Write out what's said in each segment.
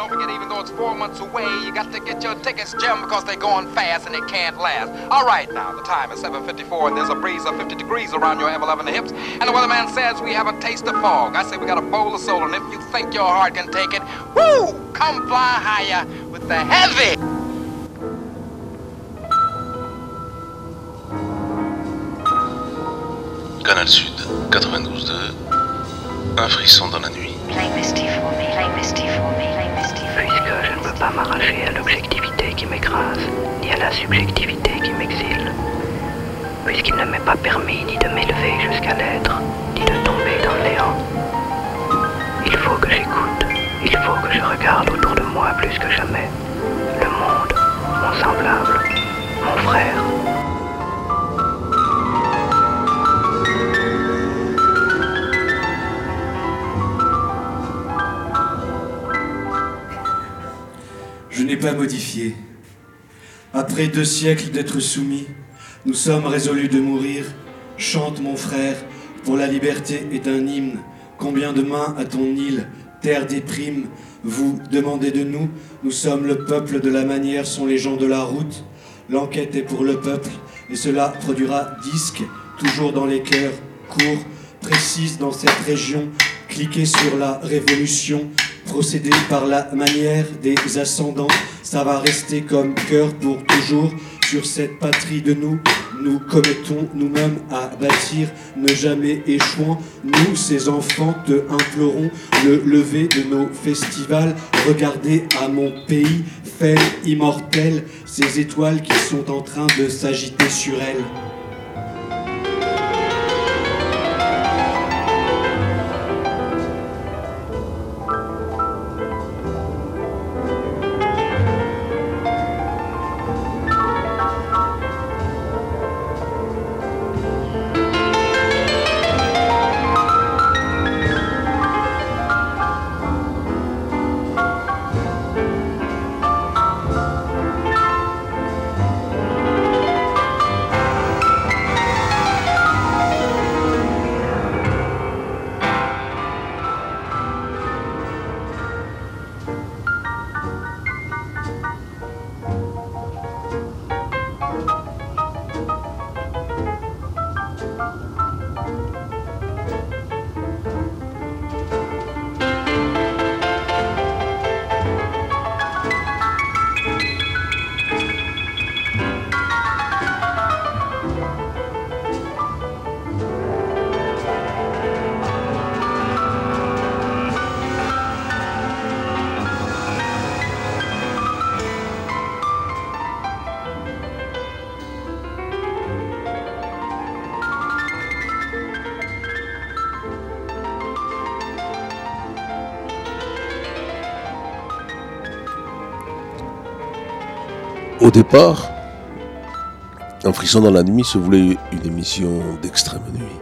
don't forget, even though it's 4 months away, you got to get your tickets, Jim, because they're going fast and they can't last. All right, now, the time is 7:54, and there's a breeze of 50 degrees around your M11 hips, and the weatherman says we have a taste of fog. I say we got a bowl of soul, and if you think your heart can take it, woo, come fly higher with the heavy. Canal Sud, 92.2, un frisson dans la nuit. Puisque je ne peux pas m'arracher à l'objectivité qui m'écrase, ni à la subjectivité qui m'exile. Puisqu'il ne m'est pas permis ni de m'élever jusqu'à l'être, ni de tomber dans le néant. Il faut que j'écoute, il faut que je regarde autour de moi plus que jamais. Le monde, mon semblable, mon frère. Je n'ai pas modifié. Après 2 siècles d'être soumis, nous sommes résolus de mourir. Chante mon frère, pour la liberté est un hymne. Combien de mains à ton île, terre des primes, vous demandez de nous. Nous sommes le peuple de la manière, sont les gens de la route. L'enquête est pour le peuple, et cela produira disque, toujours dans les cœurs, court, précise dans cette région. Cliquez sur la révolution, procéder par la manière des ascendants, ça va rester comme cœur pour toujours. Sur cette patrie de nous, nous commettons nous-mêmes à bâtir, ne jamais échouant. Nous, ces enfants, te implorons le lever de nos festivals. Regardez à mon pays, fait immortel, ces étoiles qui sont en train de s'agiter sur elles. Au départ, Un frisson dans la nuit se voulait une émission d'extrême nuit.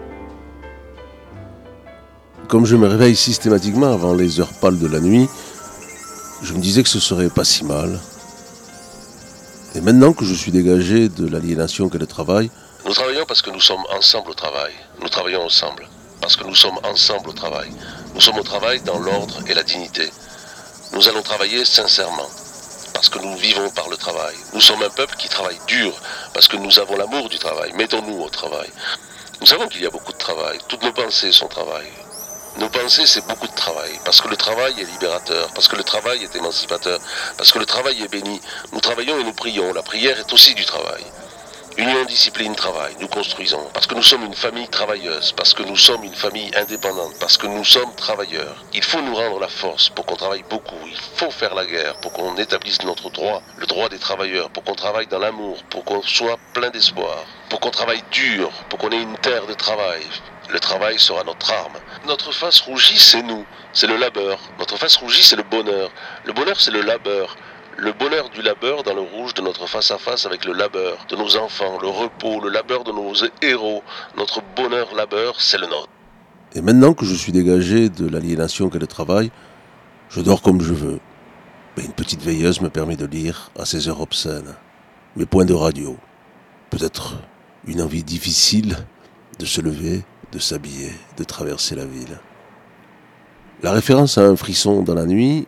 Comme je me réveille systématiquement avant les heures pâles de la nuit, je me disais que ce serait pas si mal. Et maintenant que je suis dégagé de l'aliénation qu'est le travail, nous travaillons parce que nous sommes ensemble au travail. Nous travaillons ensemble parce que nous sommes ensemble au travail. Nous sommes au travail dans l'ordre et la dignité. Nous allons travailler sincèrement parce que nous vivons par le travail. Nous sommes un peuple qui travaille dur parce que nous avons l'amour du travail. Mettons-nous au travail. Nous savons qu'il y a beaucoup de travail. Toutes nos pensées sont travail. Nos pensées, c'est beaucoup de travail, parce que le travail est libérateur, parce que le travail est émancipateur, parce que le travail est béni. Nous travaillons et nous prions. La prière est aussi du travail. Union, discipline, travail, nous construisons, parce que nous sommes une famille travailleuse, parce que nous sommes une famille indépendante, parce que nous sommes travailleurs. Il faut nous rendre la force pour qu'on travaille beaucoup, il faut faire la guerre pour qu'on établisse notre droit, le droit des travailleurs, pour qu'on travaille dans l'amour, pour qu'on soit plein d'espoir, pour qu'on travaille dur, pour qu'on ait une terre de travail. Le travail sera notre arme. Notre face rougie, c'est nous, c'est le labeur. Notre face rougie, c'est le bonheur. Le bonheur, c'est le labeur. Le bonheur du labeur dans le rouge de notre face-à-face avec le labeur de nos enfants, le repos, le labeur de nos héros. Notre bonheur labeur, c'est le nôtre. Et maintenant que je suis dégagé de l'aliénation qu'est le travail, je dors comme je veux. Mais une petite veilleuse me permet de lire à ces heures obscènes mes points de radio. Peut-être une envie difficile de se lever, de s'habiller, de traverser la ville. La référence à un frisson dans la nuit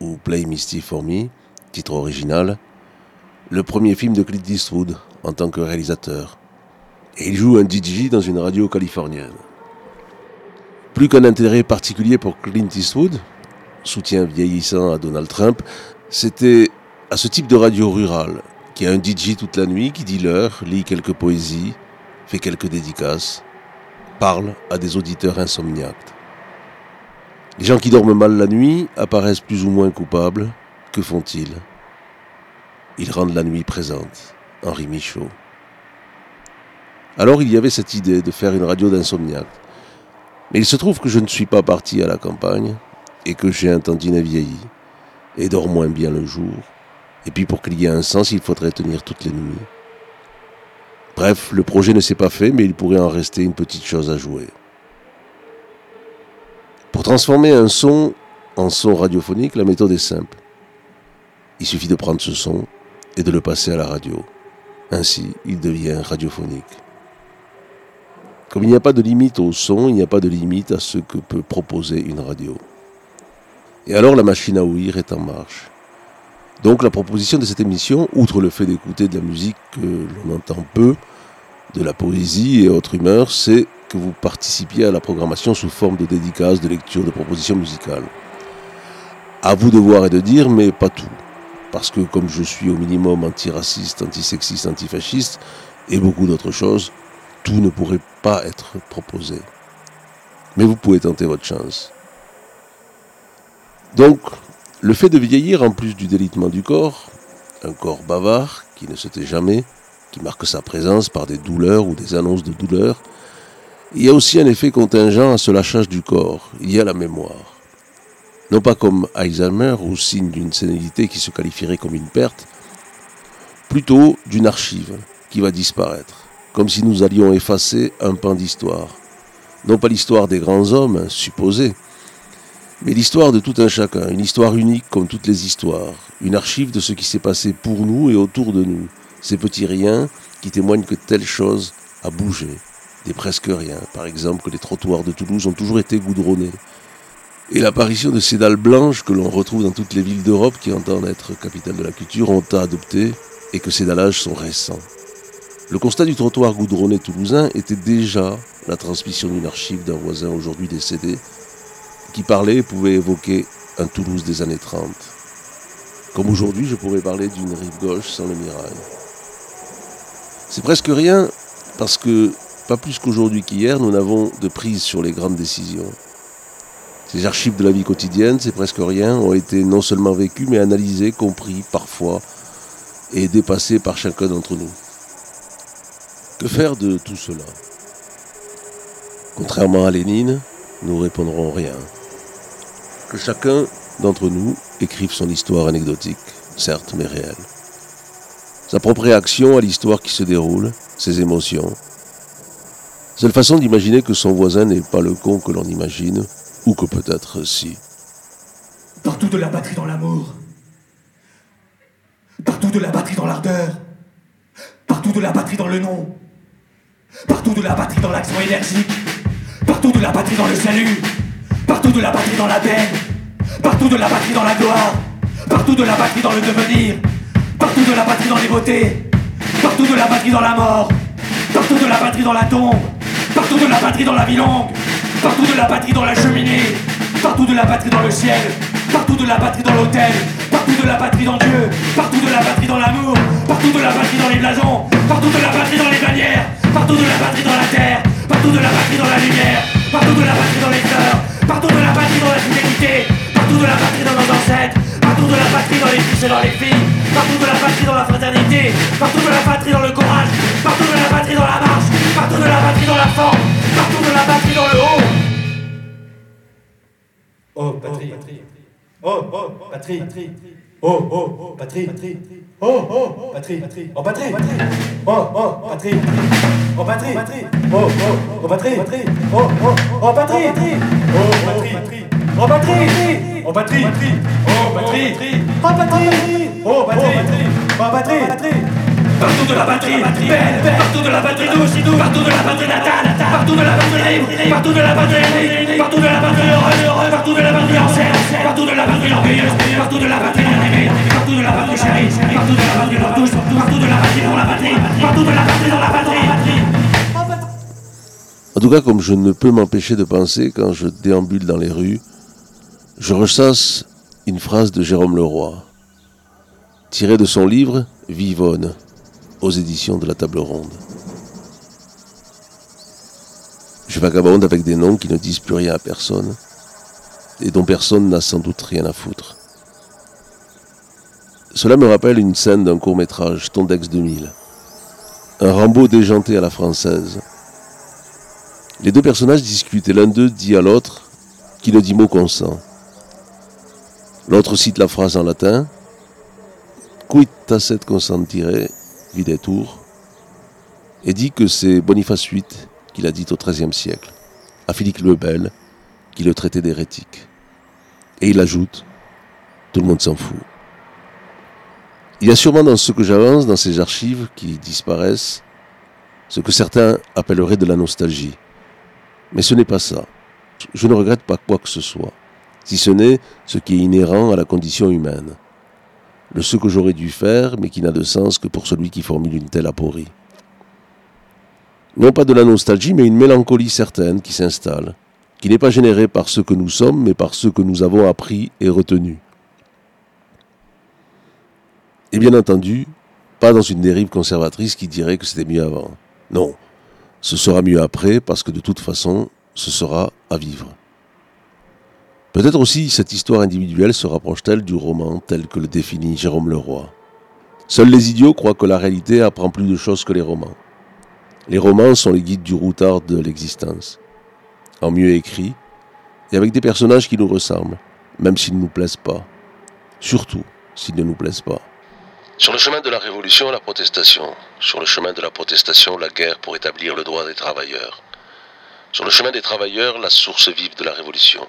ou Play Misty for Me, titre original, le premier film de Clint Eastwood en tant que réalisateur. Et il joue un DJ dans une radio californienne. Plus qu'un intérêt particulier pour Clint Eastwood, soutien vieillissant à Donald Trump, c'était à ce type de radio rurale, qui a un DJ toute la nuit, qui dit l'heure, lit quelques poésies, fait quelques dédicaces, parle à des auditeurs insomniaques. Les gens qui dorment mal la nuit apparaissent plus ou moins coupables. Que font-ils ? Ils rendent la nuit présente. Henri Michaud. Alors il y avait cette idée de faire une radio d'insomniaques. Mais il se trouve que je ne suis pas parti à la campagne et que j'ai un tantinet vieilli et dors moins bien le jour. Et puis pour qu'il y ait un sens, il faudrait tenir toutes les nuits. Bref, le projet ne s'est pas fait, mais il pourrait en rester une petite chose à jouer. Pour transformer un son en son radiophonique, la méthode est simple. Il suffit de prendre ce son et de le passer à la radio. Ainsi, il devient radiophonique. Comme il n'y a pas de limite au son, il n'y a pas de limite à ce que peut proposer une radio. Et alors la machine à ouïr est en marche. Donc la proposition de cette émission, outre le fait d'écouter de la musique que l'on entend peu, de la poésie et autres humeurs, c'est que vous participiez à la programmation sous forme de dédicaces, de lectures, de propositions musicales. À vous de voir et de dire, mais pas tout. Parce que comme je suis au minimum antiraciste, antisexiste, antifasciste, et beaucoup d'autres choses, tout ne pourrait pas être proposé. Mais vous pouvez tenter votre chance. Donc, le fait de vieillir, en plus du délitement du corps, un corps bavard qui ne se tait jamais, qui marque sa présence par des douleurs ou des annonces de douleurs, il y a aussi un effet contingent à ce lâchage du corps, il y a la mémoire. Non pas comme Alzheimer ou signe d'une sénilité qui se qualifierait comme une perte, plutôt d'une archive qui va disparaître. Comme si nous allions effacer un pan d'histoire. Non pas l'histoire des grands hommes, supposés, mais l'histoire de tout un chacun, une histoire unique comme toutes les histoires, une archive de ce qui s'est passé pour nous et autour de nous, ces petits riens qui témoignent que telle chose a bougé, des presque rien, par exemple que les trottoirs de Toulouse ont toujours été goudronnés, et l'apparition de ces dalles blanches que l'on retrouve dans toutes les villes d'Europe qui entendent être capitales de la culture ont adopté et que ces dallages sont récents. Le constat du trottoir goudronné toulousain était déjà la transmission d'une archive d'un voisin aujourd'hui décédé qui parlait et pouvait évoquer un Toulouse des années 30. Comme aujourd'hui, je pourrais parler d'une rive gauche sans le Mirail. C'est presque rien parce que, pas plus qu'aujourd'hui qu'hier, nous n'avons de prise sur les grandes décisions. Ces archives de la vie quotidienne, c'est presque rien, ont été non seulement vécues, mais analysées, compris, parfois, et dépassées par chacun d'entre nous. Que faire de tout cela ? Contrairement à Lénine, nous répondrons rien. Que chacun d'entre nous écrive son histoire anecdotique, certes, mais réelle. Sa propre réaction à l'histoire qui se déroule, ses émotions. Seule façon d'imaginer que son voisin n'est pas le con que l'on imagine, ou que peut-être si. Partout de la batterie dans l'amour. Partout de la batterie dans l'ardeur. Partout de la batterie dans le nom. Partout de la batterie dans l'action énergique. Partout de la batterie dans le salut. Partout de la batterie dans la peine. Partout de la batterie dans la gloire. Partout de la batterie dans le devenir. Partout de la batterie dans les beautés. Partout de la batterie dans la mort. Partout de la batterie dans la tombe. Partout de la batterie dans la vie longue. Partout de la batterie dans la cheminée. Partout de la batterie dans le ciel. Partout de la batterie dans l'autel. Partout de la batterie dans Dieu. Partout de la batterie dans l'amour. Partout de la batterie dans les blasons. Partout de la batterie dans les bannières. Partout de la batterie dans la terre. Partout de la batterie dans la lumière. Partout de la batterie dans les fleurs. Partout de la batterie dans la fidélité. Partout de la batterie dans nos ancêtres. Partout de la batterie dans les fils et dans les filles. Partout de la batterie dans la fraternité. Partout de la batterie dans le courage. Partout de la batterie dans la marche. Partout de la batterie dans la forme. Partout de la batterie dans le haut. Oh, patrie. Oh, patrie. Oh, patrie. Oh, patrie. Oh, patrie. Oh, patrie. Oh, patrie. Oh, patrie. Oh, patrie. Oh, patrie. Oh, patrie. Oh, patrie. Oh, patrie. Oh, patrie. Partout de la batterie belle, partout de la batterie douce, partout de la batterie natale, partout de la batterie libre, partout de la batterie, partout de la batterie heureuse, partout partout de la patrie ancienne, partout de la patrie orgueilleuse, partout de la patrie bien-aimée, partout de la patrie chérie, partout de la patrie pour tous, partout de la patrie pour la patrie, partout de la patrie dans la patrie. En tout cas, comme je ne peux m'empêcher de penser quand je déambule dans les rues, je ressasse une phrase de Jérôme Leroy, tirée de son livre « Vivonne » aux éditions de la Table Ronde. Je vagabonde avec des noms qui ne disent plus rien à personne et dont personne n'a sans doute rien à foutre. Cela me rappelle une scène d'un court-métrage, Tondex 2000. Un Rambo déjanté à la française. Les deux personnages discutent et l'un d'eux dit à l'autre qui ne dit mot consent. L'autre cite la phrase en latin « Quid tacet consentire videtur » et dit que c'est Boniface VIII qui l'a dit au XIIIe siècle, à Philippe le Bel, qui le traitait d'hérétique. Et il ajoute « Tout le monde s'en fout ». Il y a sûrement dans ce que j'avance, dans ces archives qui disparaissent, ce que certains appelleraient de la nostalgie. Mais ce n'est pas ça. Je ne regrette pas quoi que ce soit, si ce n'est ce qui est inhérent à la condition humaine. Le ce que j'aurais dû faire, mais qui n'a de sens que pour celui qui formule une telle aporie. Non pas de la nostalgie, mais une mélancolie certaine qui s'installe, qui n'est pas générée par ce que nous sommes, mais par ce que nous avons appris et retenu. Et bien entendu, pas dans une dérive conservatrice qui dirait que c'était mieux avant. Non, ce sera mieux après, parce que de toute façon, ce sera à vivre. Peut-être aussi cette histoire individuelle se rapproche-t-elle du roman tel que le définit Jérôme Leroy. Seuls les idiots croient que la réalité apprend plus de choses que les romans. Les romans sont les guides du routard de l'existence. En mieux écrit, et avec des personnages qui nous ressemblent, même s'ils ne nous plaisent pas. Surtout s'ils ne nous plaisent pas. Sur le chemin de la révolution, la protestation. Sur le chemin de la protestation, la guerre pour établir le droit des travailleurs. Sur le chemin des travailleurs, la source vive de la révolution.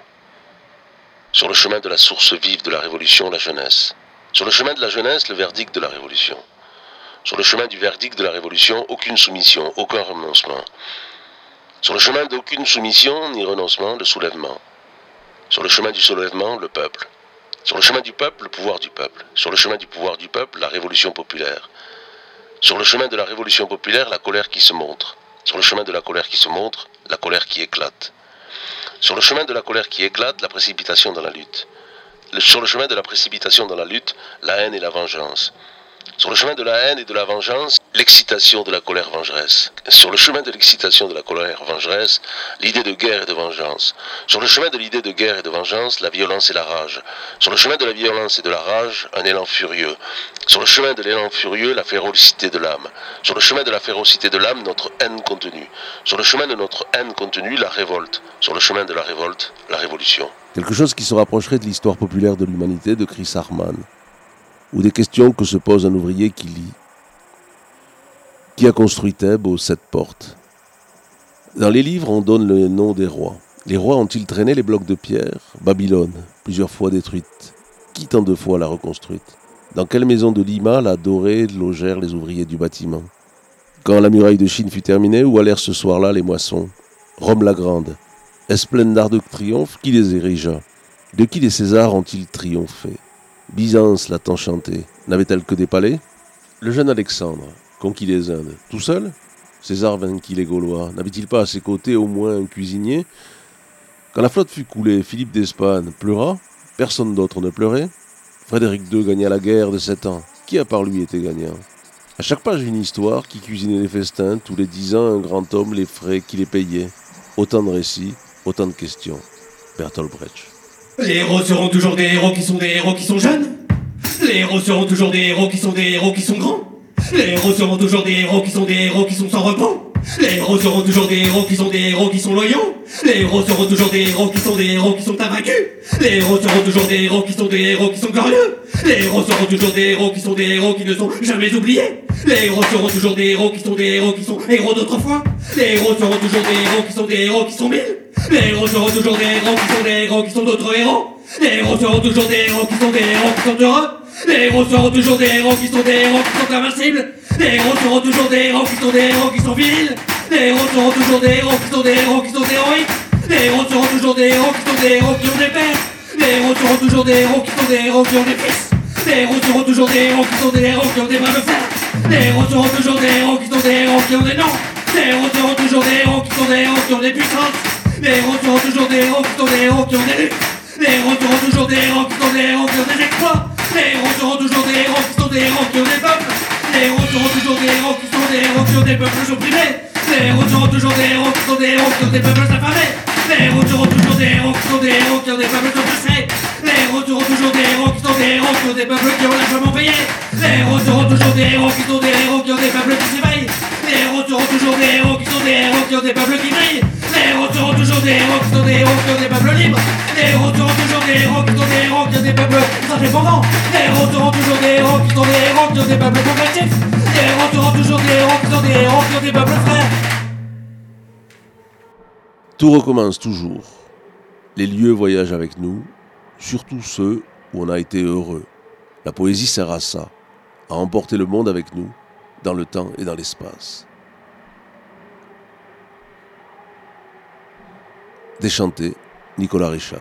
Sur le chemin de la source vive de la révolution, la jeunesse. Sur le chemin de la jeunesse, le verdict de la révolution. Sur le chemin du verdict de la révolution, aucune soumission, aucun renoncement. Sur le chemin d'aucune soumission ni renoncement, le soulèvement. Sur le chemin du soulèvement, le peuple. Sur le chemin du peuple, le pouvoir du peuple. Sur le chemin du pouvoir du peuple, la révolution populaire. Sur le chemin de la révolution populaire, la colère qui se montre. Sur le chemin de la colère qui se montre, la colère qui éclate. Sur le chemin de la colère qui éclate, la précipitation dans la lutte. Sur le chemin de la précipitation dans la lutte, la haine et la vengeance. Sur le chemin de la haine et de la vengeance, l'excitation de la colère vengeresse. Sur le chemin de l'excitation de la colère vengeresse, l'idée de guerre et de vengeance. Sur le chemin de l'idée de guerre et de vengeance, la violence et la rage. Sur le chemin de la violence et de la rage, un élan furieux. Sur le chemin de l'élan furieux, la férocité de l'âme. Sur le chemin de la férocité de l'âme, notre haine contenue. Sur le chemin de notre haine contenue, la révolte. Sur le chemin de la révolte, la révolution. Quelque chose qui se rapprocherait de l'histoire populaire de l'humanité de Chris Harman, ou des questions que se pose un ouvrier qui lit. Qui a construit Thèbes aux 7 portes? Dans les livres, on donne le nom des rois. Les rois ont-ils traîné les blocs de pierre? Babylone, plusieurs fois détruite. Qui tant de fois l'a reconstruite? Dans quelle maison de Lima la dorée logèrent les ouvriers du bâtiment? Quand la muraille de Chine fut terminée, où allèrent ce soir-là les moissons? Rome la grande. Est-ce pleine d'arc de triomphe? Qui les érigea? De qui les Césars ont-ils triomphé? Byzance l'a tant chanté, n'avait-elle que des palais? Le jeune Alexandre conquit les Indes, tout seul? César vainquit les Gaulois, n'avait-il pas à ses côtés au moins un cuisinier? Quand la flotte fut coulée, Philippe d'Espagne pleura, personne d'autre ne pleurait. Frédéric II gagna la guerre de 7 ans, qui à part lui était gagnant? À chaque page une histoire, qui cuisinait les festins, tous les 10 ans un grand homme les frais qui les payait. Autant de récits, autant de questions. Bertolt Brecht. Les héros seront toujours des héros qui sont des héros qui sont jeunes. Les héros seront toujours des héros qui sont des héros qui sont grands. Les héros seront toujours des héros qui sont des héros qui sont sans repos. Les héros seront toujours des héros qui sont des héros qui sont loyaux. Les héros seront toujours des héros qui sont des héros qui sont invaincus. Les héros seront toujours des héros qui sont des héros qui sont glorieux. Les héros seront toujours des héros qui sont des héros qui ne sont jamais oubliés. Les héros seront toujours des héros qui sont des héros qui sont héros d'autrefois. Les héros seront toujours des héros qui sont des héros qui sont mille. Les héros seront toujours des héros qui sont des héros qui sont d'autres héros. Les héros seront toujours des héros qui sont des héros qui sont heureux. Les héros seront toujours des héros qui sont des héros qui sont invincibles. Les héros seront toujours des héros qui sont des héros qui sont virils. Les héros seront toujours des héros qui sont des héros qui sont héroïques. Les héros seront toujours des héros qui sont des héros qui ont des pères. Les héros seront toujours des héros qui sont des héros qui ont des fils. Les héros seront toujours des héros qui sont des héros qui ont des bras de fer. Les héros seront toujours des héros qui sont des héros qui ont des noms. Les héros seront toujours des héros qui sont des héros qui ont des puissances. Les héros seront toujours des héros qui sont des héros qui ont des luttes. Les héros seront toujours des héros qui sont des héros qui ont des exploits. Les héros seront toujours des héros qui sont des héros qui ont des peuples. Les héros seront toujours des héros qui sont des héros qui ont des peuples opprimés. Les héros seront toujours des héros qui sont des héros qui ont des peuples affamés. Les héros seront toujours des héros qui sont des héros qui ont des peuples oppressés. Les héros seront toujours des héros qui sont des héros qui ont des peuples qui ont largement payé. Les héros seront toujours des héros qui sont des héros qui ont des peuples qui s'éveillent. Les héros seront toujours des héros qui sont des héros qui ont des peuples qui brillent. Les héros seront toujours des héros qui sont des héros qui ont des peuples libres. Les héros seront toujours des héros qui sont des héros qui ont des peuples indépendants. Les héros seront toujours des héros qui sont des héros qui ont des peuples progressifs. Les héros seront toujours des héros qui sont des héros qui ont des peuples frères. Tout recommence toujours. Les lieux voyagent avec nous, surtout ceux où on a été heureux. La poésie sert à ça, à emporter le monde avec nous, dans le temps et dans l'espace. Déchanté, Nicolas Richard.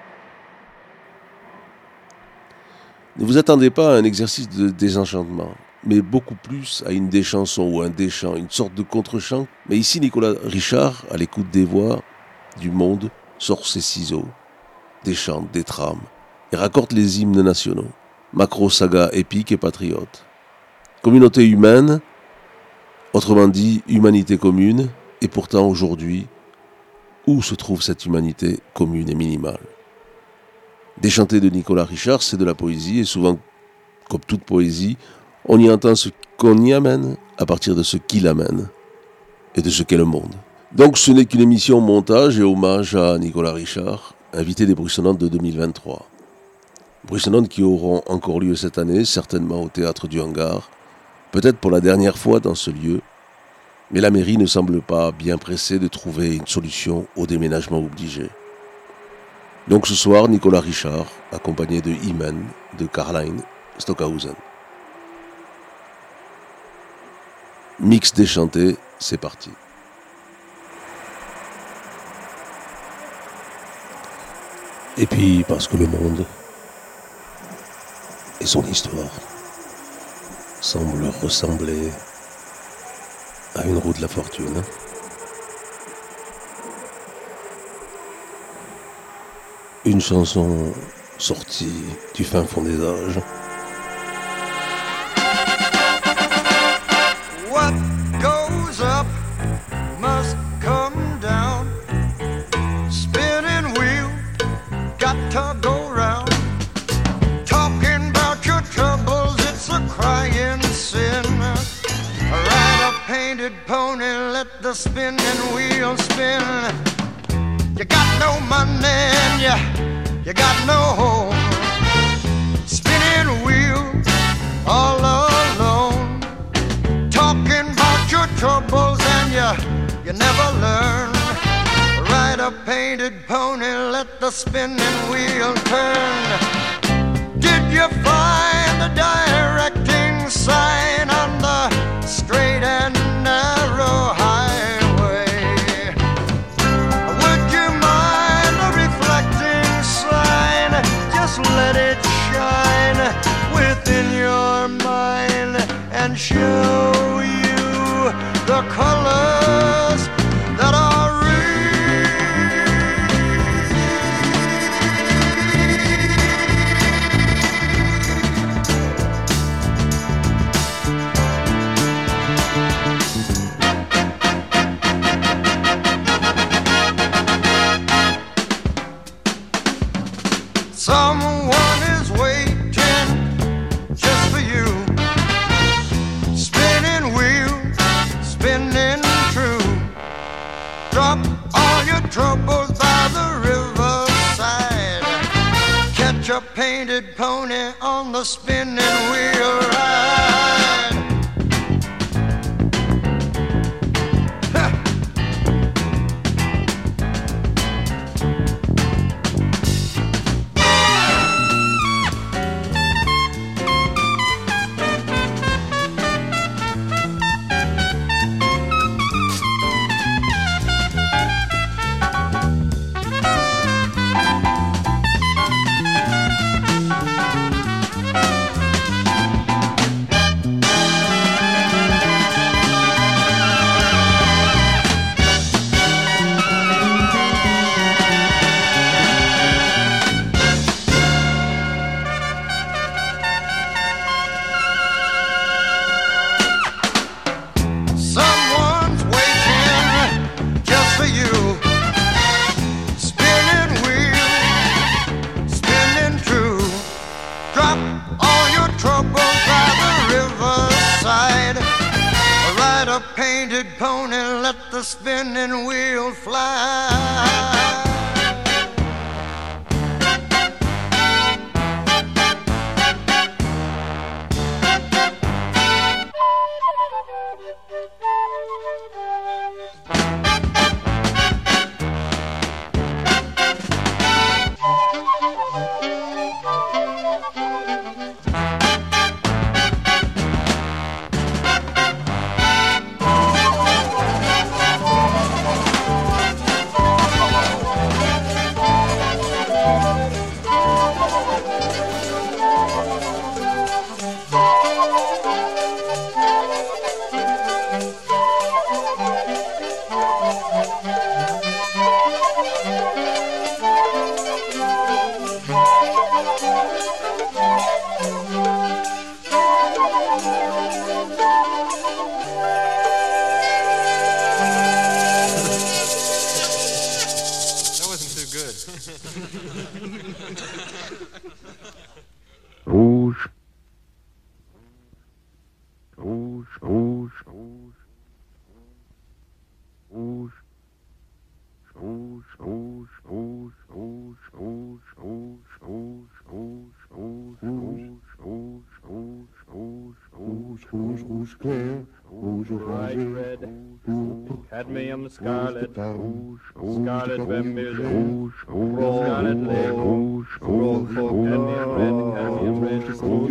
Ne vous attendez pas à un exercice de désenchantement, mais beaucoup plus à une déchanson ou un déchant, une sorte de contre-chant. Mais ici, Nicolas Richard, à l'écoute des voix du monde, sort ses ciseaux, déchante, détrame, et raccorde les hymnes nationaux, macro-saga épique et patriote. Communauté humaine, autrement dit, humanité commune, et pourtant aujourd'hui, où se trouve cette humanité commune et minimale? Déchanté de Nicolas Richard, c'est de la poésie, et souvent, comme toute poésie, on y entend ce qu'on y amène à partir de ce qui l'amène, et de ce qu'est le monde. Donc ce n'est qu'une émission montage et hommage à Nicolas Richard, invité des Bruissonnantes de 2023. Bruissonnantes qui auront encore lieu cette année, certainement au Théâtre du Hangar, peut-être pour la dernière fois dans ce lieu, mais la mairie ne semble pas bien pressée de trouver une solution au déménagement obligé. Donc ce soir, Nicolas Richard, accompagné de Imen, de Caroline Stockhausen. Mix déchanté, c'est parti. Et puis parce que le monde et son histoire semblent ressembler à une roue de la fortune. Une chanson sortie du fin fond des âges. What goes up must come down. Spinning wheel, got to go round. Talking about your troubles, it's a crying sin. Ride a painted pony, let the spinning wheel spin. You got no money and you got no home. Spinning wheel, all alone. Talking about your troubles and you never learn. Ride a painted pony, let the spinning wheel turn. Did you find the directing sign on the straight and narrow highway? Would you mind a reflecting sign? Just let it shine within your mind and show you the colors that are real. Someone is waiting just for you. Spinning wheel, spinning true. Drop all your troubles by the riverside. Catch a painted pony on the spinning wheel ride. Ha! a painted pony, let the spinning wheel fly. Rouge. Rouge, rouge, rouge. Rouge. Rouge, rouge, rouge, rouge, rouge, rouge, rouge, rouge, rouge, rouge, rouge, rouge, rouge, rouge, rouge, rouge clair, rouge orangé, red, cadmium scarlet, scarlet vermilion, scarlet layer, rouge, rouge, cadmium red, cadmium red,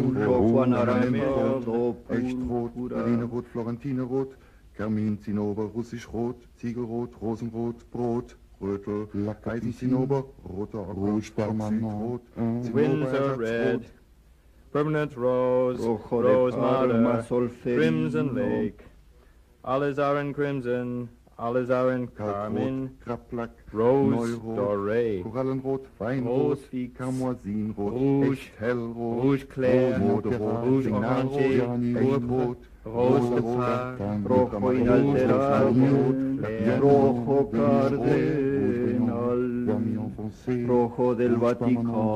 Echtrot, Berlinerrot, Florentinerrot, Karmin, Zinnober, Russischrot, Ziegelrot, Rosenrot, Brot, Rötel, Eisenzinnober, roter Rouge Permanent, Windsor red, permanent rose, rose madder, crimson lake, alizarin crimson, alizarin carmine, Krapplack, rose Neurot, doré, Korallenrot, Weinrot, Karmoisinrot, Rouge, echt hellrot, rouge clair, Moderat, rouge Signalrot, orangé, Echtrot, rose de phare, rojo inalterable, rojo cardenal, rojo del Vaticano,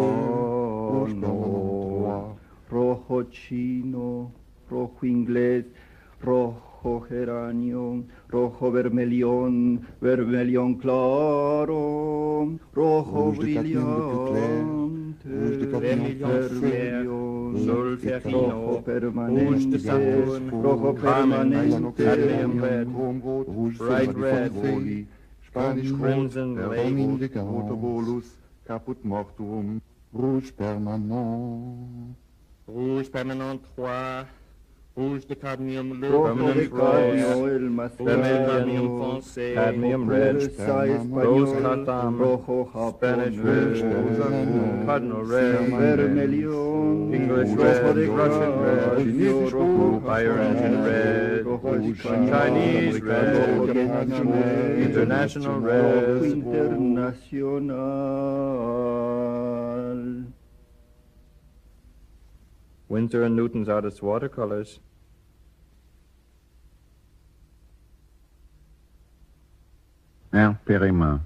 rojo rojo chino, rojo inglés, rojo geranio, rojo vermelión, vermelión claro, rojo brillante, vermelión, rojo permanente, rojo permanente, bright red, Spanisch crimson lake, roter Bolus, Caput Mortuum, Rouge Permanent. rouge permanent 3, rouge de cadmium bleu, rojo de permanent cadmio, rose, el más vermilion foncé, cadmium red, rose catam, rojo Spanish japonés, red, cardinal red, vermelión, English rojo red, de Russian red, cadmio, rojo fire engine red, Chinese red, international red, internacional. Winsor and Newton's artist watercolors. Pérémin.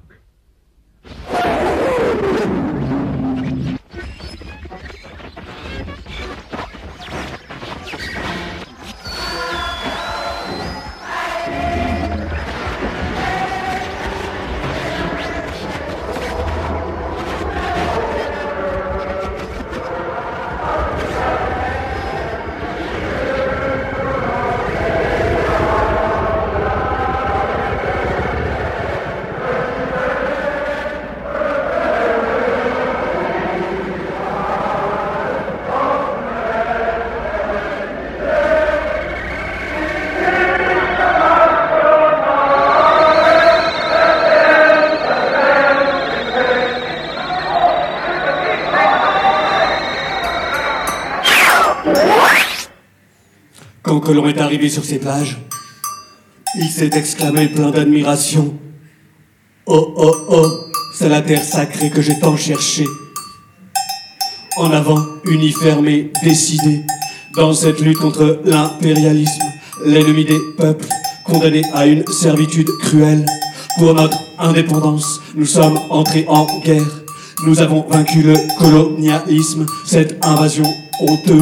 Quand Colomb est arrivé sur ces plages, il s'est exclamé plein d'admiration. Oh, oh, oh, c'est la terre sacrée que j'ai tant cherchée. En avant, unis, fermés, décidés, dans cette lutte contre l'impérialisme, l'ennemi des peuples, condamnés à une servitude cruelle. Pour notre indépendance, nous sommes entrés en guerre. Nous avons vaincu le colonialisme, cette invasion honteuse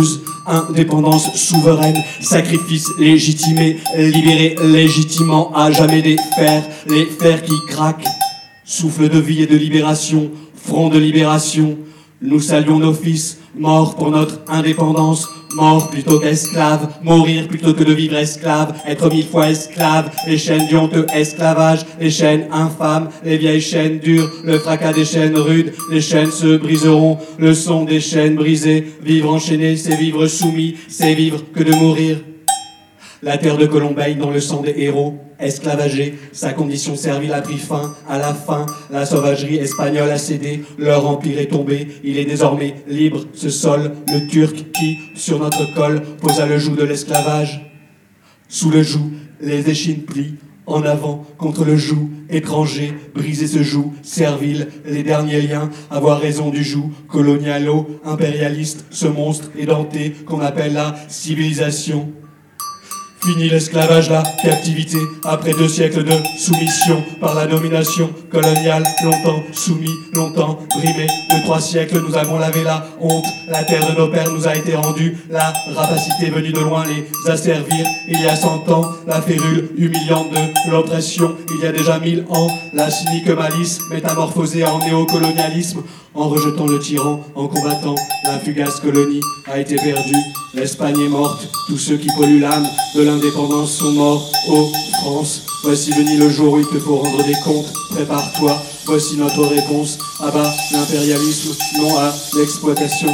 indépendance souveraine, sacrifice légitimé, libéré légitimement, à jamais des fers, les fers qui craquent, souffle de vie et de libération, front de libération. Nous saluons nos fils, morts pour notre indépendance, morts plutôt qu'esclaves, mourir plutôt que de vivre esclave, être 1000 fois esclave, les chaînes du honteux esclavage, les chaînes infâmes, les vieilles chaînes dures, le fracas des chaînes rudes, les chaînes se briseront, le son des chaînes brisées, vivre enchaîné, c'est vivre soumis, c'est vivre que de mourir. La terre de Colombine dans le sang des héros, esclavagés, sa condition servile a pris fin, à la fin, la sauvagerie espagnole a cédé, leur empire est tombé, il est désormais libre, ce sol, le Turc qui, sur notre col, posa le joug de l'esclavage. Sous le joug, les échines plient, en avant, contre le joug, étranger, briser ce joug, servile, les derniers liens, avoir raison du joug, colonialo, impérialiste, ce monstre édenté qu'on appelle la civilisation. Fini l'esclavage, la captivité, après 2 siècles de soumission par la domination coloniale, longtemps soumis, longtemps brimés. De 3 siècles, nous avons lavé la honte, la terre de nos pères nous a été rendue, la rapacité venue de loin les asservir. Il y a 100 ans, la férule humiliante de l'oppression, il y a déjà 1000 ans, la cynique malice métamorphosée en néocolonialisme, en rejetant le tyran, en combattant la fugace colonie, a été perdue. L'Espagne est morte, tous ceux qui polluent l'âme de l'indépendance sont morts. Oh, France, voici venu le jour où il te faut rendre des comptes. Prépare-toi, voici notre réponse. Abat l'impérialisme, non à l'exploitation.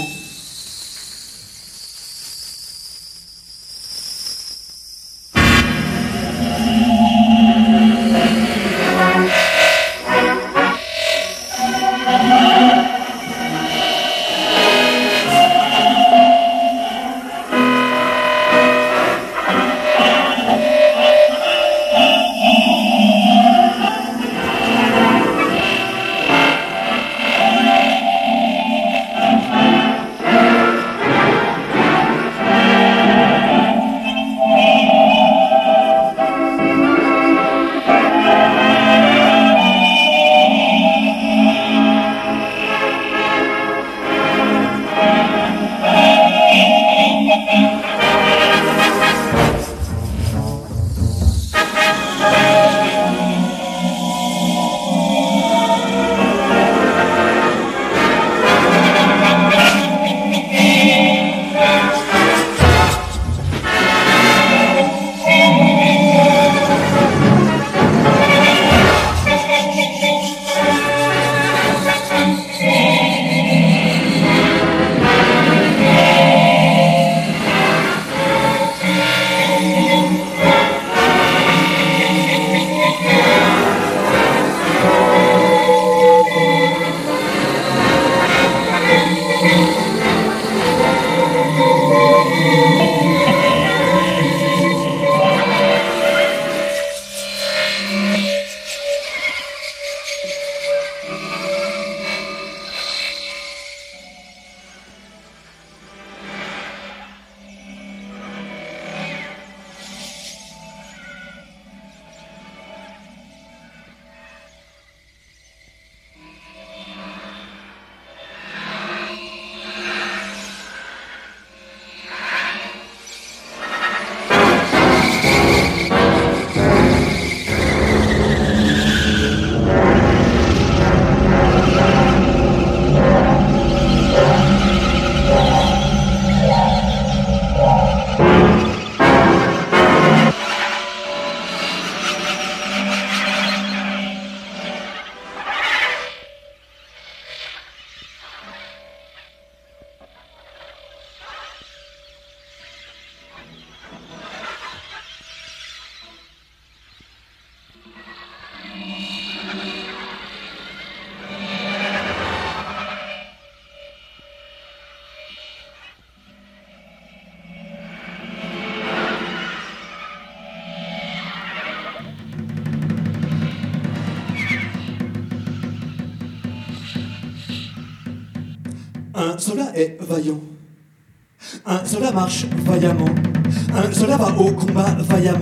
Un soldat est vaillant. Un soldat marche vaillamment. Un soldat va au combat vaillamment.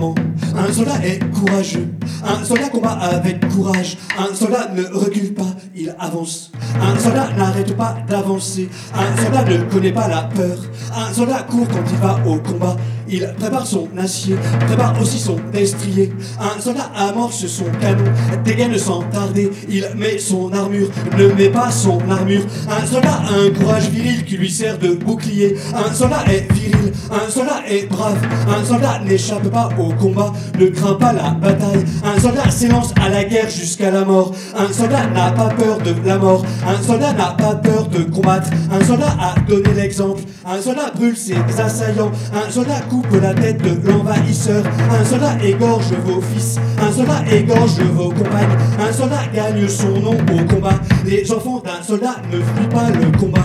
Un soldat est courageux. Un soldat combat avec courage. Un soldat ne recule pas, il avance. Un soldat n'arrête pas d'avancer. Un soldat ne connaît pas la peur. Un soldat court quand il va au combat. Il prépare son acier, prépare aussi son destrier. Un soldat amorce son canon, dégaine sans tarder. Il met son armure, ne met pas son armure. Un soldat a un courage viril qui lui sert de bouclier. Un soldat est viril, un soldat est brave. Un soldat n'échappe pas au combat, ne craint pas la bataille. Un soldat s'élance à la guerre jusqu'à la mort. Un soldat n'a pas peur de la mort. Un soldat n'a pas peur de combattre. Un soldat a donné l'exemple. Un soldat brûle ses assaillants. Un soldat coupe la tête de l'envahisseur. Un soldat égorge vos fils. Un soldat égorge vos compagnes. Un soldat gagne son nom au combat. Les enfants d'un soldat ne fuient pas le combat.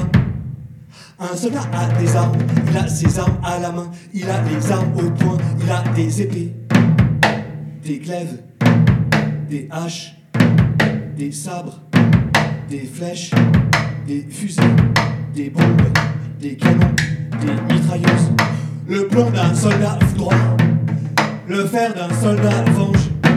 Un soldat a des armes, il a ses armes à la main, il a les armes au poing, il a des épées, des glaives, des haches, des sabres, des flèches, des fusées, des bombes, des canons, des mitrailleuses. Le plomb d'un soldat foudroie, le fer d'un soldat venge.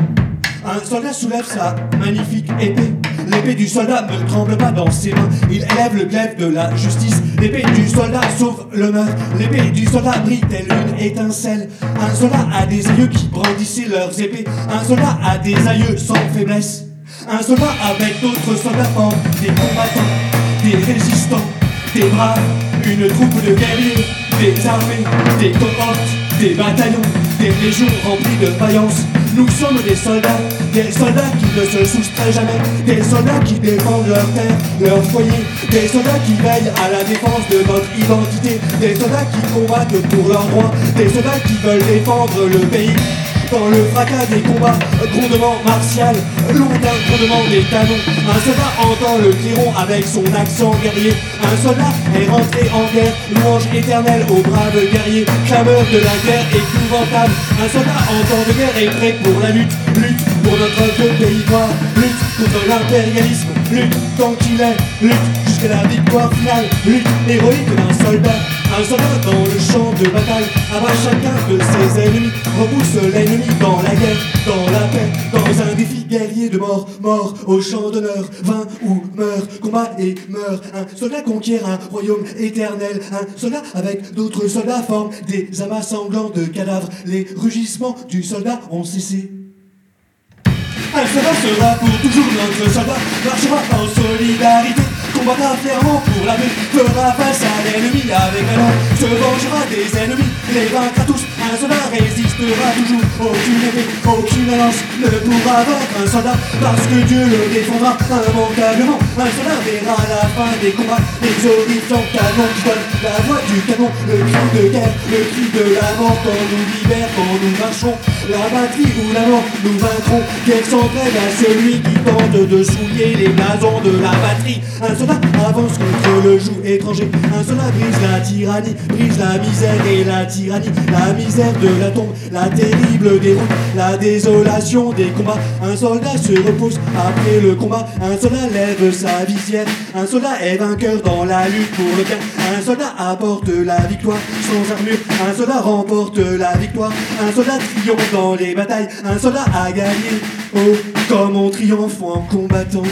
Un soldat soulève sa magnifique épée. L'épée du soldat ne tremble pas dans ses mains. Il élève le glaive de la justice. L'épée du soldat sauve l'honneur. L'épée du soldat brille telle une étincelle. Un soldat a des aïeux qui brandissaient leurs épées. Un soldat a des aïeux sans faiblesse. Un soldat avec d'autres soldats forment des combattants, des résistants, des braves, une troupe de guerriers, des armées, des cohortes, des bataillons, des régions remplies de vaillance. Nous sommes des soldats qui ne se soustraient jamais, des soldats qui défendent leur terre, leur foyer, des soldats qui veillent à la défense de notre identité, des soldats qui combattent pour leurs droits, des soldats qui veulent défendre le pays. Dans le fracas des combats, grondement martial, lointain grondement des canons. Un soldat entend le clairon avec son accent guerrier. Un soldat est rentré en guerre, louange éternelle aux braves guerriers. Clameur de la guerre épouvantable. Un soldat en temps de guerre est prêt pour la lutte. Lutte pour notre pays noir, lutte contre l'impérialisme. Lutte tant qu'il est, lutte jusqu'à la victoire finale. Lutte héroïque d'un soldat. Un soldat dans le champ de bataille abat chacun de ses ennemis, repousse l'ennemi dans la guerre, dans la paix, dans un défi guerrier de mort, mort au champ d'honneur, vain ou meurt, combat et meurt. Un soldat conquiert un royaume éternel, un soldat avec d'autres soldats forme des amas sanglants de cadavres. Les rugissements du soldat ont cessé. Un soldat sera pour toujours notre soldat, marchera en solidarité, combattra fièrement pour la paix, fera face à l'ennemi avec valeur, se vengera des ennemis, les vaincra tous. Un soldat résistera toujours, aucune épée, aucune lance ne pourra vaincre un soldat, parce que Dieu le défendra immanquablement. Un soldat verra la fin des combats, les horrifiants canons qui donnent la voix du canon, le cri de guerre, le cri de la mort quand nous libère, quand nous marchons, la batterie ou la mort, nous vaincrons. Guerre sans trêve à celui qui tente de souiller les blasons de la patrie. Un soldat avance contre le joug étranger. Un soldat brise la tyrannie, brise la misère et la tyrannie, la misère de la tombe, la terrible déroute, la désolation des combats. Un soldat se repose après le combat. Un soldat lève sa visière. Un soldat est vainqueur dans la lutte pour le bien. Un soldat apporte la victoire sans armure. Un soldat remporte la victoire. Un soldat triomphe dans les batailles. Un soldat a gagné. Oh, comme on triomphe en combattant.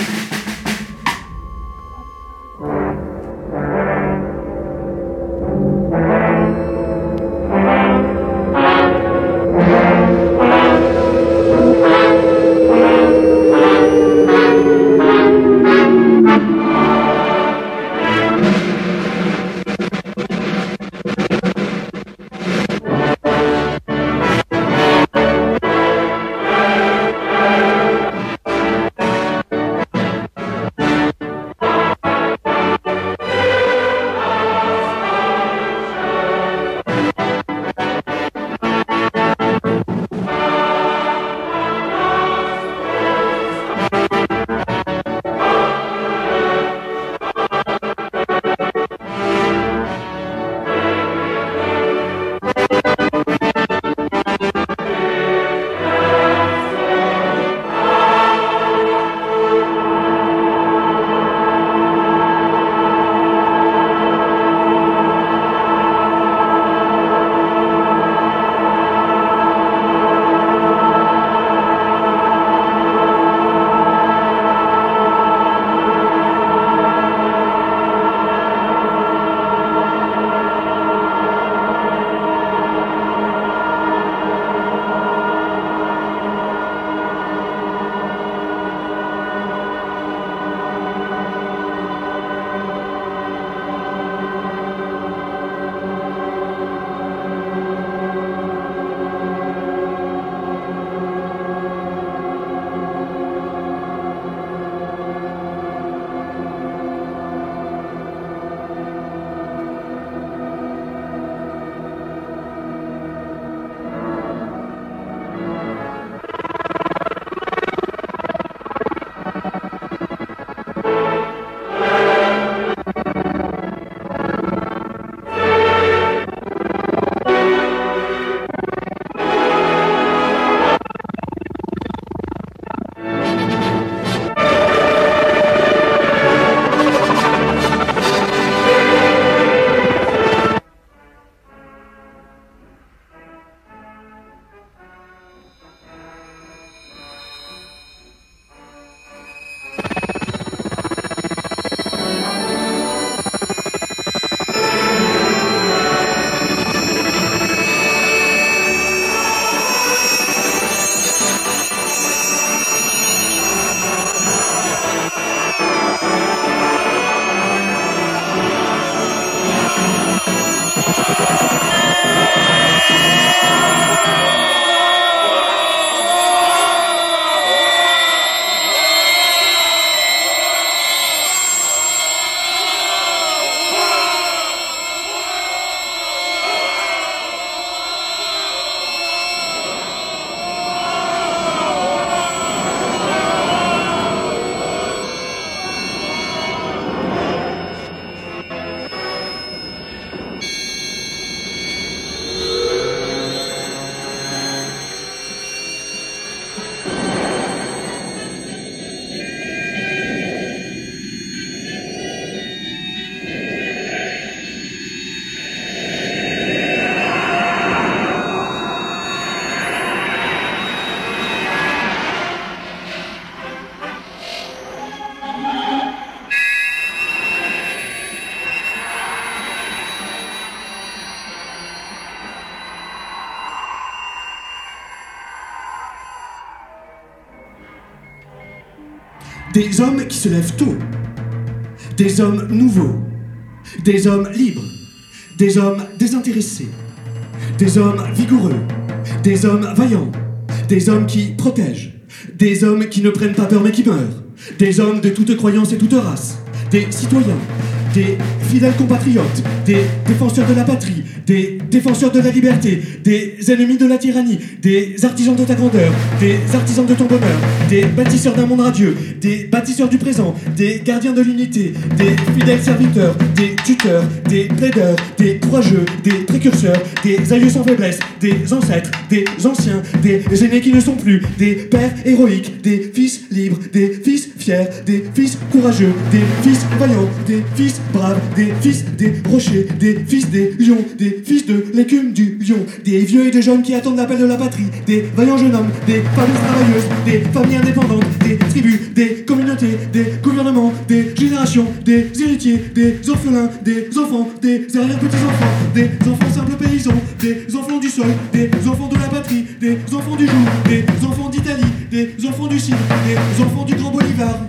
Des hommes qui se lèvent tôt. Des hommes nouveaux. Des hommes libres. Des hommes désintéressés. Des hommes vigoureux. Des hommes vaillants. Des hommes qui protègent. Des hommes qui ne prennent pas peur mais qui meurent. Des hommes de toute croyance et toute race. Des citoyens. Des fidèles compatriotes, des défenseurs de la patrie, des défenseurs de la liberté, des ennemis de la tyrannie, des artisans de ta grandeur, des artisans de ton bonheur, des bâtisseurs d'un monde radieux, des bâtisseurs du présent, des gardiens de l'unité, des fidèles serviteurs, des tuteurs, des plaideurs, des courageux, des précurseurs, des aïeux sans faiblesse, des ancêtres, des anciens, des aînés qui ne sont plus, des pères héroïques, des fils libres, des fils fiers, des fils courageux, des fils vaillants, des fils braves, des fils des rochers, des fils des lions, des fils de l'écume du lion, des vieux et des jeunes qui attendent l'appel de la patrie, des vaillants jeunes hommes, des familles travailleuses, des familles indépendantes, des tribus, des communautés, des gouvernements, des générations, des héritiers, des orphelins, des enfants, des arrière-petits-enfants, des enfants simples paysans, des enfants du sol, des enfants de la patrie, des enfants du jour, des enfants d'Italie, des enfants du Cidre, des enfants du Grand Bolivar.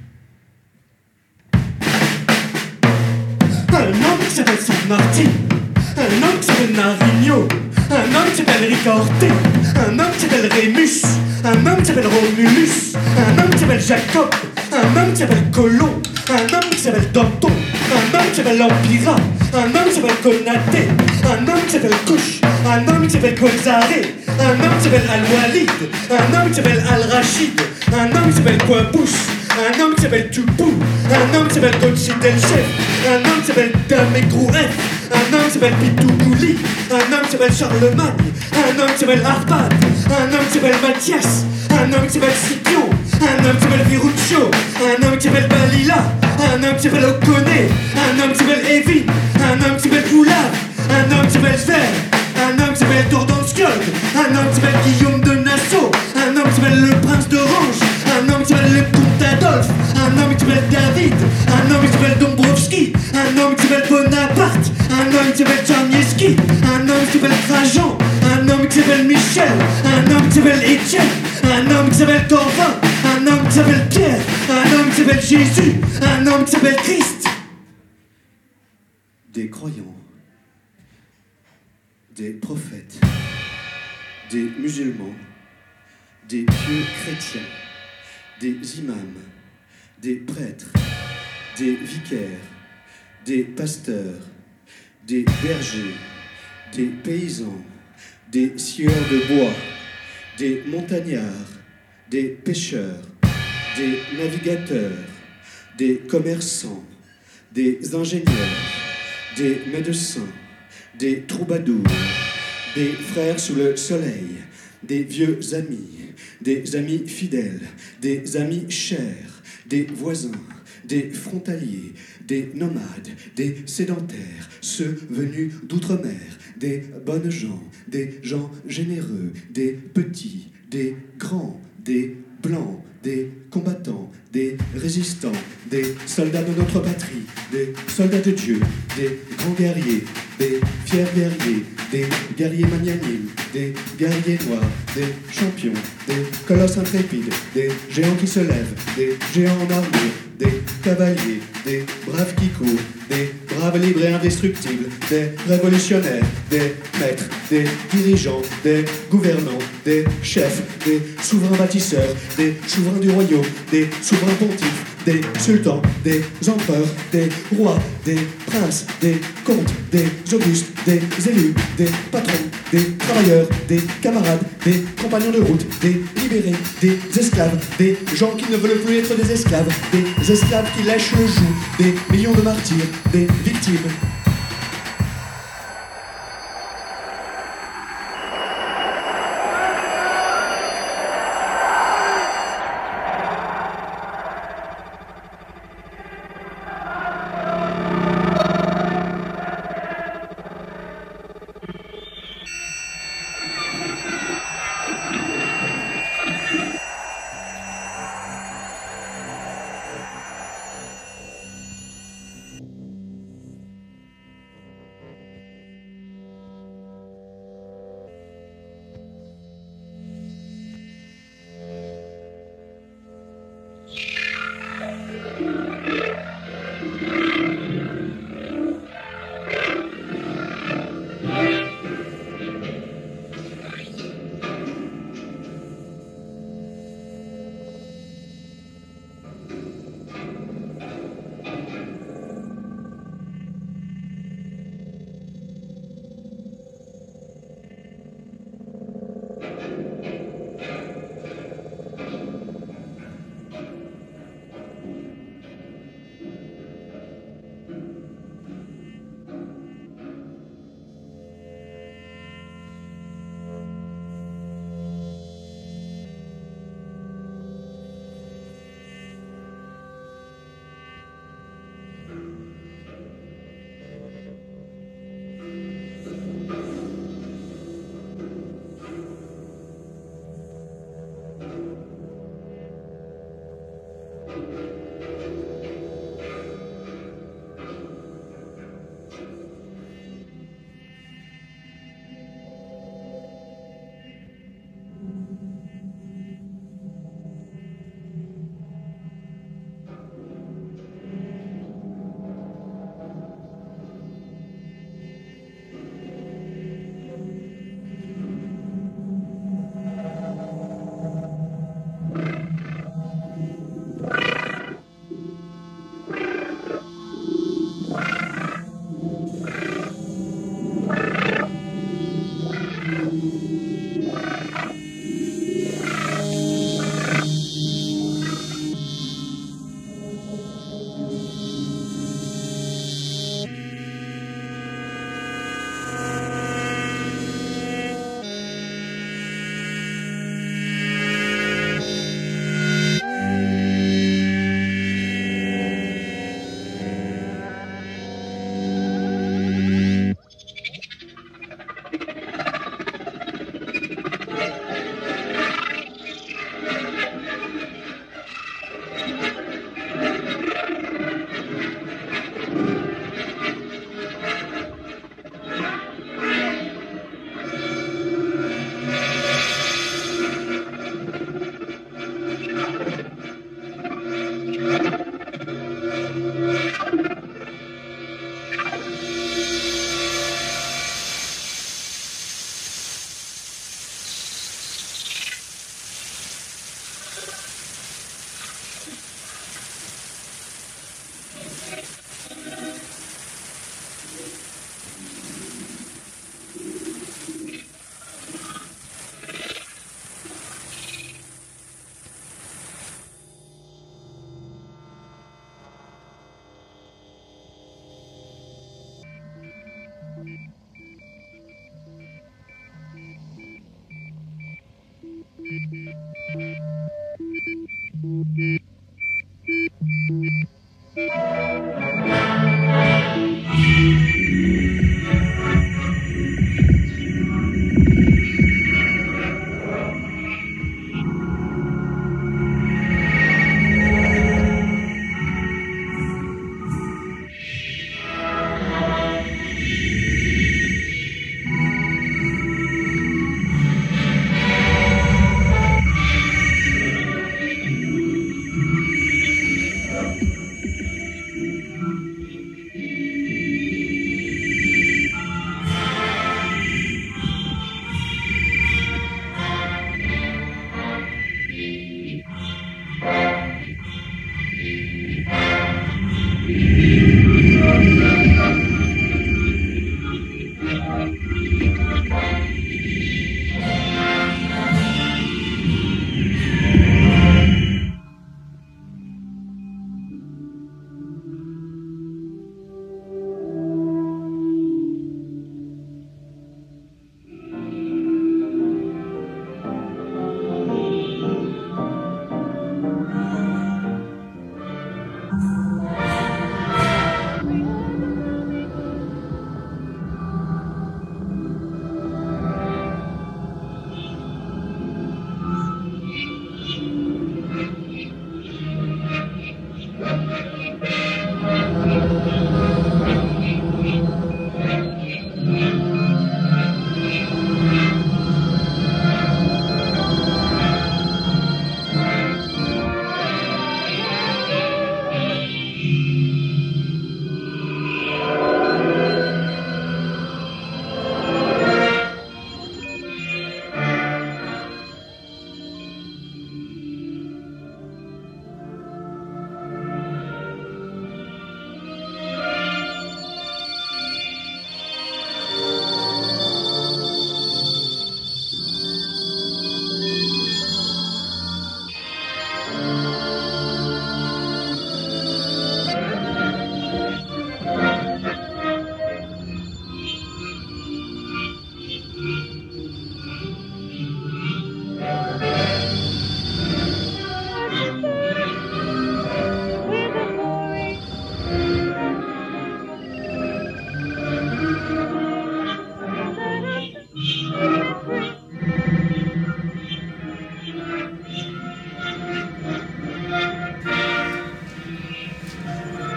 Un homme qui s'appelle San Martin, un homme qui s'appelle Nariño, un homme qui s'appelle Ricorte, un homme qui s'appelle Rémus, un homme qui s'appelle Romulus, un homme qui s'appelle Jacob, un homme qui s'appelle Colomb, un homme qui s'appelle Danton, un homme qui s'appelle Empira, un homme qui s'appelle Konaté, un homme qui s'appelle Kush, un homme qui s'appelle Gonzaré, un homme qui s'appelle Al-Walid, un homme qui s'appelle Al-Rachid, un homme qui s'appelle Kouabous, un homme qui s'appelle Tupou, un homme qui s'appelle Conchit El Chef, un homme qui s'appelle Damekrouef, un homme qui s'appelle Pitoukouli, un homme qui s'appelle Charlemagne, un homme qui s'appelle Arpad, un homme qui s'appelle Mathias, un homme qui s'appelle Scipion, un homme qui s'appelle Viruccio, un homme qui s'appelle Balila, un homme qui s'appelle Okone, un homme qui s'appelle Evin, un homme qui s'appelle Oulav, un homme qui s'appelle Sver, un homme qui s'appelle Tordanskjöld, un homme qui s'appelle Guillaume de Nassau, un homme qui s'appelle le prince d'Orange, un homme qui s'appelle le comte Adolphe, un homme qui s'appelle David, un homme qui s'appelle Dombrovski, un homme qui s'appelle Bonaparte, un homme qui s'appelle Tcharnieski, un homme qui s'appelle Trajan, un homme qui s'appelle Michel, un homme qui s'appelle Étienne, un homme qui s'appelle Corvin, un homme qui s'appelle Pierre, un homme qui s'appelle Jésus, un homme qui s'appelle Christ. Des croyants, des prophètes, des musulmans, des pieux chrétiens, des imams, des prêtres, des vicaires, des pasteurs, des bergers, des paysans, des scieurs de bois, des montagnards, des pêcheurs, des navigateurs, des commerçants, des ingénieurs, des médecins, des troubadours, des frères sous le soleil, des vieux amis, des amis fidèles, des amis chers, des voisins, des frontaliers, des nomades, des sédentaires, ceux venus d'outre-mer, des bonnes gens, des gens généreux, des petits, des grands, des blancs, des combattants, des résistants, des soldats de notre patrie, des soldats de Dieu, des grands guerriers, des fiers guerriers, des guerriers magnanimes, des guerriers noirs, des champions, des colosses intrépides, des géants qui se lèvent, des géants en armure, des cavaliers, des braves qui courent, des braves libres et indestructibles, des révolutionnaires, des maîtres, des dirigeants, des gouvernants, des chefs, des souverains bâtisseurs, des souverains du royaume, des souverains pontifes, des sultans, des empereurs, des rois, des princes, des comtes, des augustes, des élus, des patrons, des travailleurs, des camarades, des compagnons de route, des libérés, des esclaves, des gens qui ne veulent plus être des esclaves, des esclaves qui lèchent le joug, des millions de martyrs, des victimes.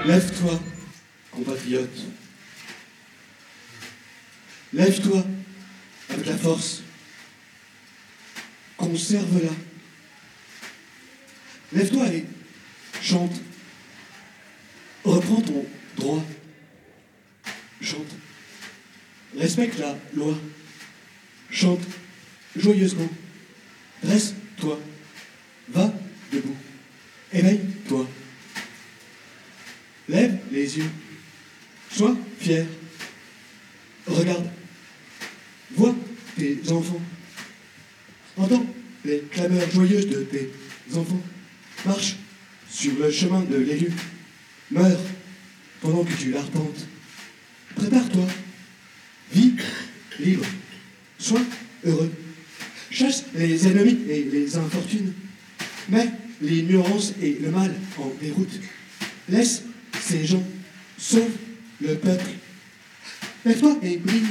Lève-toi, compatriote. Lève-toi avec la force. Conserve-la. Lève-toi et chante. Reprends ton droit. Chante. Respecte la loi. Chante joyeusement. Dresse-toi. Va debout. Éveille-toi. Lève les yeux. Sois fier. Regarde. Vois tes enfants. Entends les clameurs joyeuses de tes enfants. Marche sur le chemin de l'élu. Meurs pendant que tu l'arpentes. Prépare-toi. Vis libre. Sois heureux. Chasse les ennemis et les infortunes. Mets l'ignorance et le mal en déroute. Laisse ces gens. Sauve le peuple. Lève-toi et brille.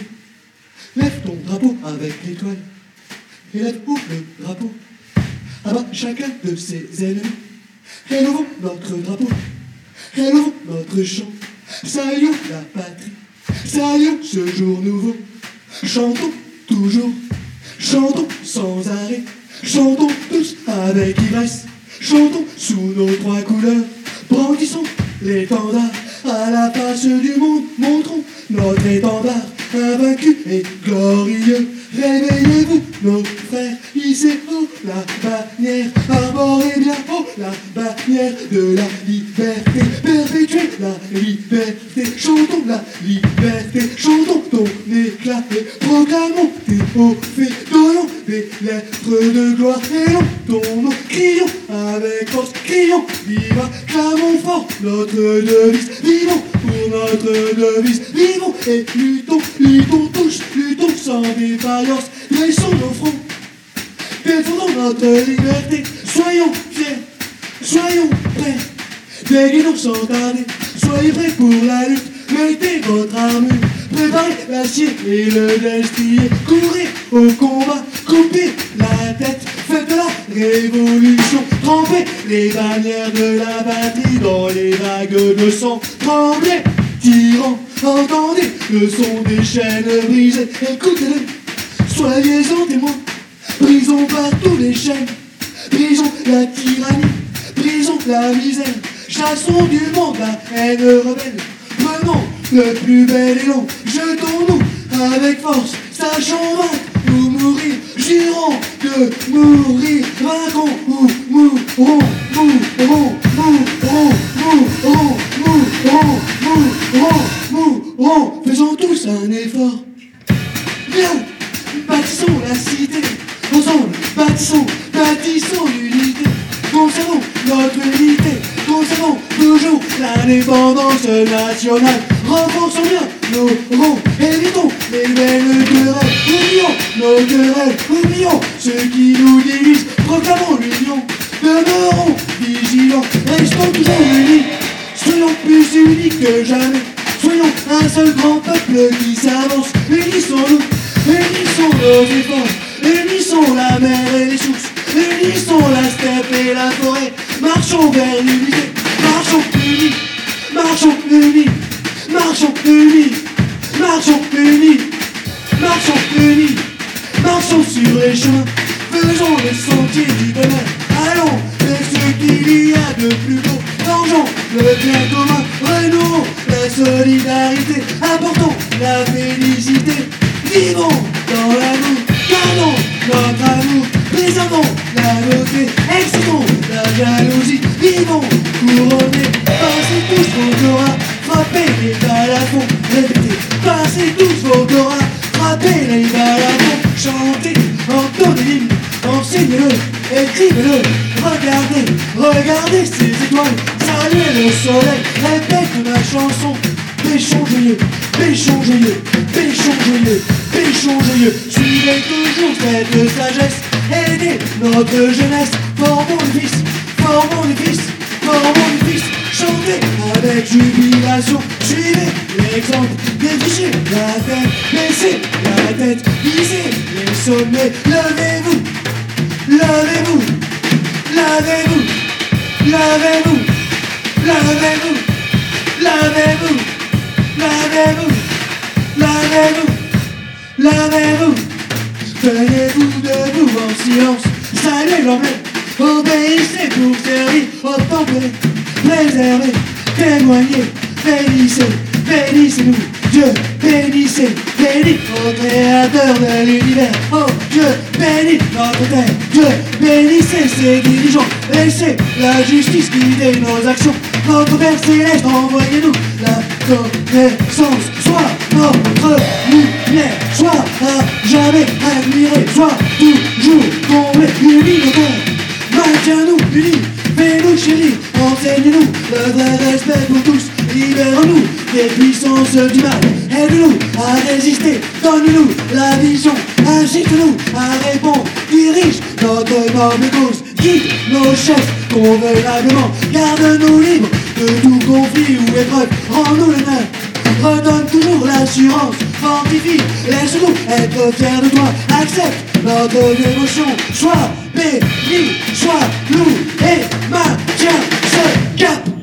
Lève ton drapeau avec l'étoile. Élève haut le drapeau. Abat chacun de ses ennemis. Élevons notre drapeau. Élevons notre chant. Saluons la patrie. Saluons ce jour nouveau. Chantons toujours. Chantons sans arrêt. Chantons tous avec ivresse. Chantons sous nos trois couleurs. Brandissons l'étendard à la face du monde. Montrons notre étendard invaincu et glorieux. Réveillez-vous, nos frères, hissez haut la bannière, arborez bien haut la bannière de la liberté. Perpétuez la liberté, chantons la liberté, chantons ton éclat et proclamons tes hauts faits, donnons des lettres de gloire, élons ton nom, crions avec force, crions, viva, clamons fort notre devise, vivons pour notre devise, vivons et luttons, luttons tous, luttons sans défaillance, dressons nos fronts, défendons notre liberté, soyons fiers, soyons prêts, dégainons sans tarder, soyez prêts pour la lutte, mettez votre armure, préparez l'acier et le destrier, courez au combat, coupez la tête, faites la révolution, trempez les bannières de la patrie dans les vagues de sang, tremblez, tyrans, entendez le son des chaînes brisées, écoutez-les, soyez-en témoins, brisons partout les chaînes, brisons la tyrannie, brisons la misère, chassons du monde la haine rebelle, prenons le plus bel élan, jetons-nous avec force, sachons vaincre ou mourir, jurons de mourir, vaincrons ou mourrons, mourrons, mourrons, mourrons, mourrons, mourrons, mourrons, faisons tous un effort. Viens, bâtissons la cité, ensemble, bâtissons l'unité, conservons notre unité, conservons toujours l'indépendance nationale, renforçons bien nos rangs, évitons les belles querelles, oublions nos querelles, oublions ceux qui nous divisent, proclamons l'union, demeurons vigilants, restons toujours unis, soyons plus unis que jamais, soyons un seul grand peuple qui s'avance, unissons-nous, unissons nos efforts, unissons la mer et les sources, unissons la steppe et la forêt, marchons vers l'unité, marchons unis, marchons unis, marchons unis, marchons unis, marchons unis, marchons sur les chemins, faisons les sentiers du bonheur, allons vers ce qu'il y a de plus beau, vengeons le bien commun, renouons la solidarité, apportons la félicité, vivons dans l'amour, gardons notre amour, préservons la beauté, excitons la jalousie, vivons couronnés, passez tous vos doigts, frappez les balles à fond, répétez, passez tous vos doigts, frappez les balles à fond, chantez, entonnez l'hymne, enseignez-le, écrivez-le, regardez ces étoiles, saluez le soleil, répète ma chanson, péchons joyeux, péchons joyeux, péchons joyeux, péchons joyeux, suivez toujours cette sagesse, aidez notre jeunesse, formons les fils, formons les fils, formons les fils, chantez avec jubilation, suivez l'exemple, défichez la tête, baissez la tête, visez les sommets, levez-vous, lavez-vous, lavez-vous, lavez-vous, lavez-vous, lavez-vous, lavez-vous, lavez-vous, lavez-vous. Tenez-vous debout en silence, saluez l'emblème, obéissez pour servir, contempler, préserver, témoigner, bénissez, bénissez-nous, Dieu, bénissez, bénis au créateur de l'univers, oh Dieu, bénis notre terre, Dieu, bénissez ses dirigeants, laissez la justice guider nos actions, notre Père Céleste, envoyez-nous la connaissance, soit notre lumière, soit à jamais admirée, soit toujours comblée, unis nos cœurs, maintiens-nous unis, fais-nous chérir, enseigne-nous le vrai respect pour tous, libère-nous des puissances du mal, aide-nous à résister, donne-nous la vision, incite-nous à répondre, dirige notre noble cause, guide nos chefs convenablement, garde-nous libres de tout conflit ou épreuve, rends-nous le main, redonne toujours l'assurance, fortifie, laisse-nous être fiers de toi, accepte notre dévotion, sois béni, sois loué et maintiens ce cap.